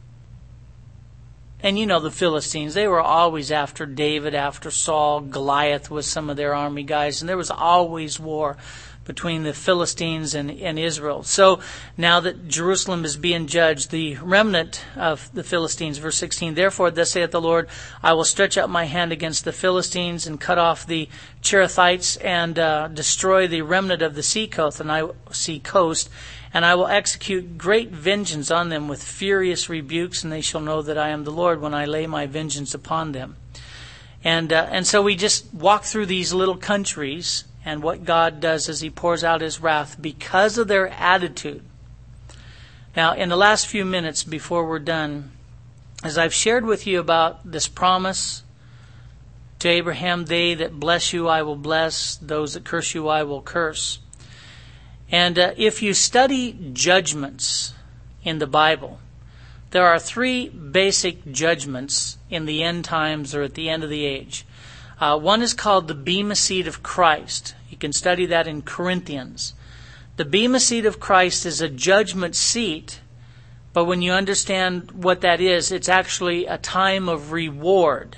and you know the Philistines, they were always after David, after Saul. Goliath was some of their army guys, and there was always war between the Philistines and, and Israel. So now that Jerusalem is being judged, the remnant of the Philistines, verse sixteen, therefore thus saith the Lord, I will stretch out my hand against the Philistines and cut off the Cherethites and uh, destroy the remnant of the sea coast, and I sea coast, and I will execute great vengeance on them with furious rebukes, and they shall know that I am the Lord when I lay my vengeance upon them. And uh, and so we just walk through these little countries, and what God does is He pours out His wrath because of their attitude. Now, in the last few minutes before we're done, as I've shared with you about this promise to Abraham, they that bless you I will bless, those that curse you I will curse. And uh, if you study judgments in the Bible, there are three basic judgments in the end times or at the end of the age. Uh, one is called the Bema Seat of Christ. You can study that in Corinthians. The Bema Seat of Christ is a judgment seat, but when you understand what that is, it's actually a time of reward.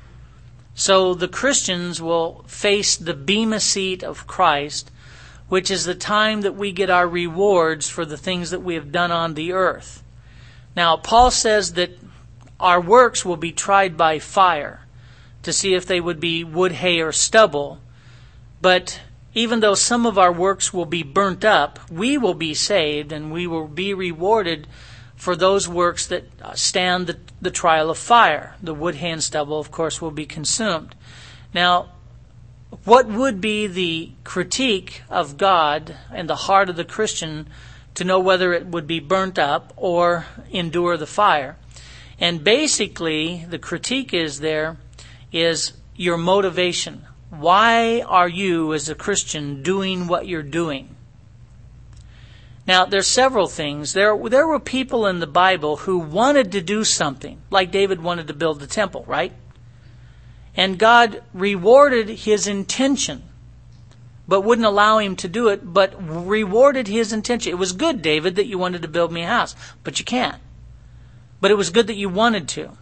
So the Christians will face the Bema Seat of Christ, which is the time that we get our rewards for the things that we have done on the earth. Now, Paul says that our works will be tried by fire to see if they would be wood, hay, or stubble. But even though some of our works will be burnt up, we will be saved and we will be rewarded for those works that stand the, the trial of fire. The wood, hay, and stubble, of course, will be consumed. Now, what would be the critique of God and the heart of the Christian to know whether it would be burnt up or endure the fire? And basically, the critique is there is your motivation. Why are you, as a Christian, doing what you're doing? Now, there's several things. There, there were people in the Bible who wanted to do something, like David wanted to build the temple, right? And God rewarded his intention, but wouldn't allow him to do it, but rewarded his intention. It was good, David, that you wanted to build me a house, but you can't. But it was good that you wanted to.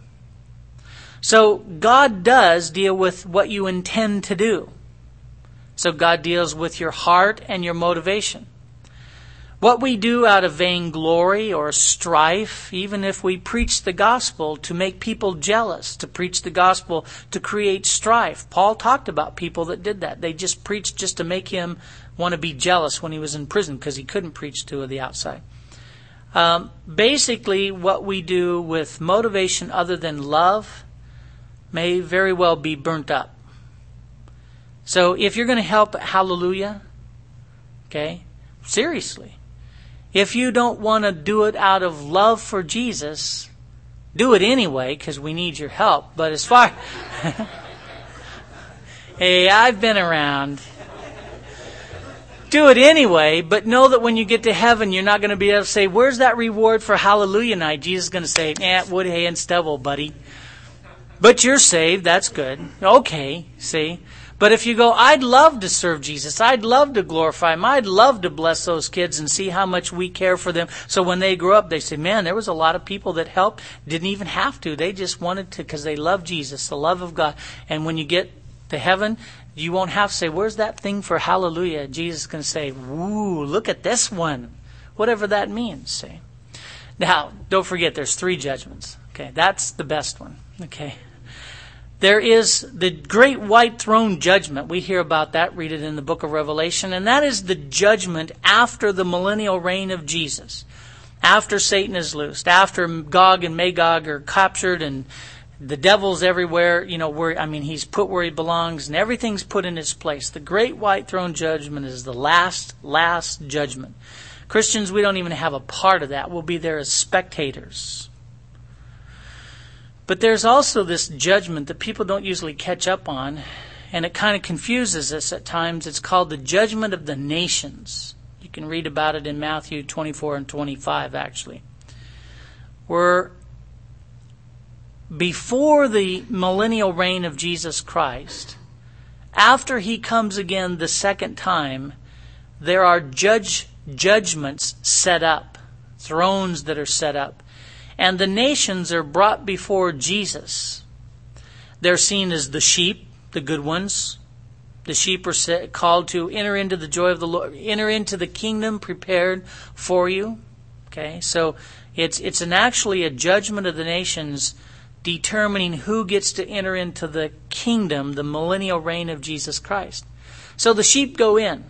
So God does deal with what you intend to do. So God deals with your heart and your motivation. What we do out of vainglory or strife, even if we preach the gospel to make people jealous, to preach the gospel to create strife. Paul talked about people that did that. They just preached just to make him want to be jealous when he was in prison because he couldn't preach to the outside. Um, basically, what we do with motivation other than love may very well be burnt up. So if you're going to help Hallelujah, okay, seriously, if you don't want to do it out of love for Jesus, do it anyway because we need your help. But as far... hey, I've been around. Do it anyway, but know that when you get to heaven, you're not going to be able to say, where's that reward for Hallelujah night? Jesus is going to say, eh, wood, hay, and stubble, buddy. But you're saved, that's good. Okay, see? But if you go, I'd love to serve Jesus. I'd love to glorify Him. I'd love to bless those kids and see how much we care for them. So when they grow up, they say, man, there was a lot of people that helped. Didn't even have to. They just wanted to because they love Jesus, the love of God. And when you get to heaven, you won't have to say, where's that thing for Hallelujah? Jesus can say, woo, look at this one. Whatever that means, see? Now, don't forget, there's three judgments. Okay, that's the best one. Okay. There is the great white throne judgment. We hear about that, read it in the book of Revelation. And that is the judgment after the millennial reign of Jesus. After Satan is loosed. After Gog and Magog are captured and the devil's everywhere. You know, where I mean, he's put where he belongs and everything's put in its place. The great white throne judgment is the last, last judgment. Christians, we don't even have a part of that. We'll be there as spectators. But there's also this judgment that people don't usually catch up on, and it kind of confuses us at times. It's called the judgment of the nations. You can read about it in Matthew twenty-four and twenty-five, actually. Where before the millennial reign of Jesus Christ, after He comes again the second time, there are judge judgments set up, thrones that are set up. And the nations are brought before Jesus. They're seen as the sheep, the good ones. The sheep are called to enter into the joy of the Lord, enter into the kingdom prepared for you. Okay, so it's it's an actually a judgment of the nations determining who gets to enter into the kingdom, the millennial reign of Jesus Christ. So the sheep go in.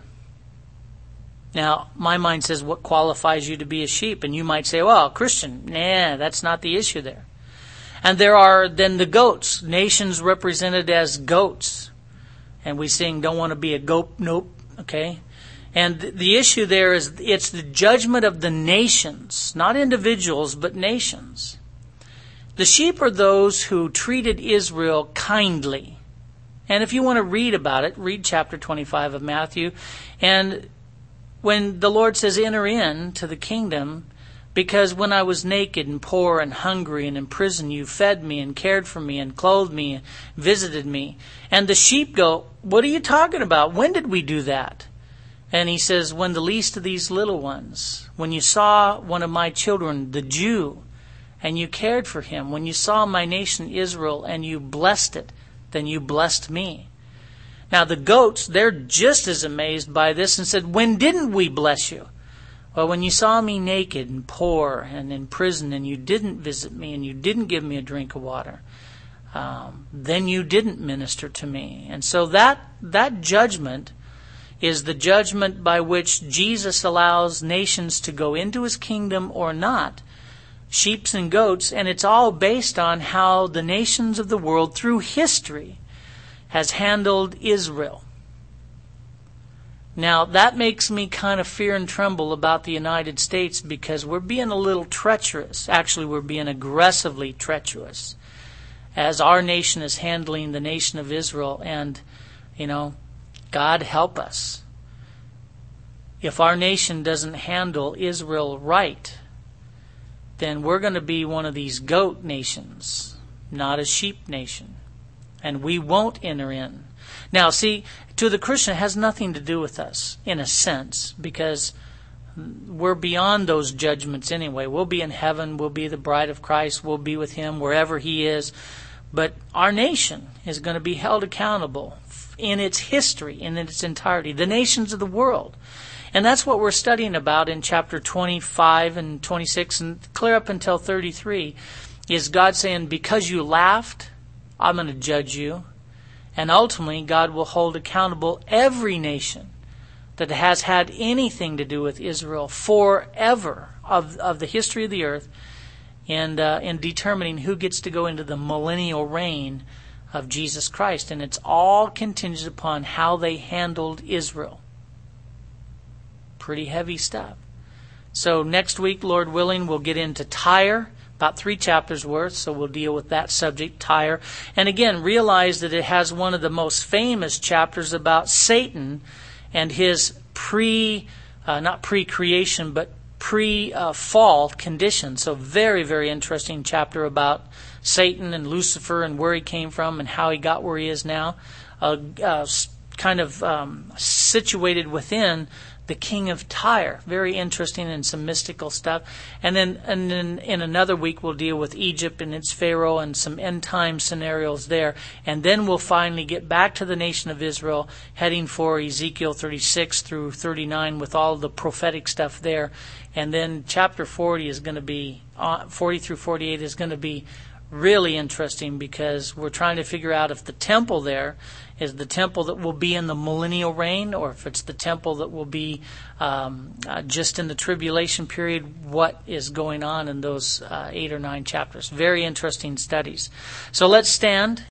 Now, my mind says, what qualifies you to be a sheep? And you might say, well, Christian. Nah, that's not the issue there. And there are then the goats, nations represented as goats. And we sing, don't want to be a goat, nope, okay? And the issue there is, it's the judgment of the nations, not individuals, but nations. The sheep are those who treated Israel kindly. And if you want to read about it, read chapter twenty-five of Matthew. And when the Lord says, enter in to the kingdom, because when I was naked and poor and hungry and in prison, you fed me and cared for me and clothed me and visited me. And the sheep go, what are you talking about? When did we do that? And He says, when the least of these little ones, when you saw one of my children, the Jew, and you cared for him, when you saw my nation Israel and you blessed it, then you blessed me. Now the goats, they're just as amazed by this and said, when didn't we bless you? Well, when you saw me naked and poor and in prison and you didn't visit me and you didn't give me a drink of water, um, then you didn't minister to me. And so that that judgment is the judgment by which Jesus allows nations to go into His kingdom or not. Sheep and goats, and it's all based on how the nations of the world through history has handled Israel. Now, that makes me kind of fear and tremble about the United States because we're being a little treacherous. Actually, we're being aggressively treacherous as our nation is handling the nation of Israel. And, you know, God help us. If our nation doesn't handle Israel right, then we're going to be one of these goat nations, not a sheep nation. And we won't enter in. Now, see, to the Christian, it has nothing to do with us, in a sense, because we're beyond those judgments anyway. We'll be in heaven. We'll be the bride of Christ. We'll be with Him wherever He is. But our nation is going to be held accountable in its history, in its entirety, the nations of the world. And that's what we're studying about in chapter twenty-five and twenty-six and clear up until thirty-three, is God saying, because you laughed, I'm going to judge you. And ultimately, God will hold accountable every nation that has had anything to do with Israel forever. of, of the history of the earth and uh, in determining who gets to go into the millennial reign of Jesus Christ. And it's all contingent upon how they handled Israel. Pretty heavy stuff. So next week, Lord willing, we'll get into Tyre, about three chapters worth, so we'll deal with that subject, Tyre. And again, realize that it has one of the most famous chapters about Satan and his pre, uh, not pre-creation, but pre-fall condition. So very, very interesting chapter about Satan and Lucifer and where he came from and how he got where he is now. Uh, uh, kind of um, situated within the king of Tyre. Very interesting and some mystical stuff. And then, and then in another week we'll deal with Egypt and its Pharaoh and some end time scenarios there. And then we'll finally get back to the nation of Israel, heading for Ezekiel thirty-six through thirty-nine with all the prophetic stuff there. And then chapter forty is going to be, uh, forty through forty-eight is going to be really interesting, because we're trying to figure out if the temple there is the temple that will be in the millennial reign, or if it's the temple that will be um, uh, just in the tribulation period. What is going on in those uh, eight or nine chapters? Very interesting studies. So let's stand.